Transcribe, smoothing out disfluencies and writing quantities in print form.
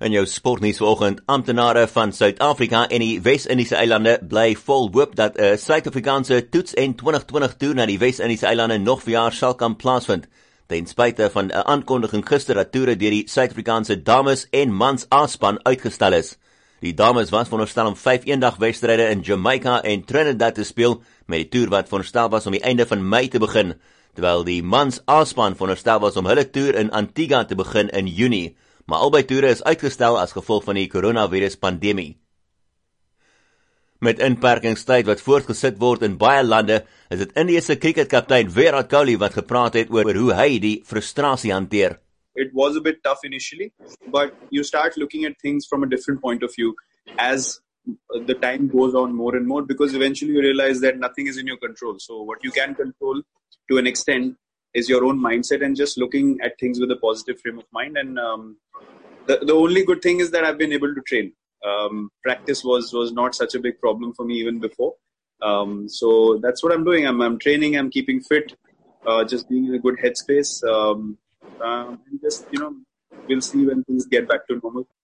In jou sportnuus vanoggend, amptenare van Suid-Afrika en die Wes-Indiese eilande bly vol hoop dat 'n Suid-Afrikaanse toets en 2020 toer na die Wes-Indiese eilande nog verjaar sal kan plaasvind. Ten spyte van 'n aankondiging gister dat toere deur die Suid-Afrikaanse dames en mans A-span uitgestel is. Die dames was veronderstel om 5 eendagwedstryde in Jamaica en Trinidad te speel, met die toer wat veronderstel was om die einde van Mei te begin, terwyl die mans A-span veronderstel was om hulle toer in Antigua te begin in Junie. Maar albei toere is uitgestel as gevolg van die coronavirus-pandemie. Met inperkingstyd wat voortgesit word in baie lande, is dit Indiese cricketkaptein Virat Kohli wat gepraat het oor hoe hy die frustrasie hanteer. It was a bit tough initially, but you start looking at things from a different point of view as the time goes on more and more, because eventually you realize that nothing is in your control. So what you can control to an extent is your own mindset and just looking at things with a positive frame of mind. And the only good thing is that I've been able to train. Practice was not such a big problem for me even before. So that's what I'm doing. I'm training, I'm keeping fit, just being in a good headspace. And just, we'll see when things get back to normal.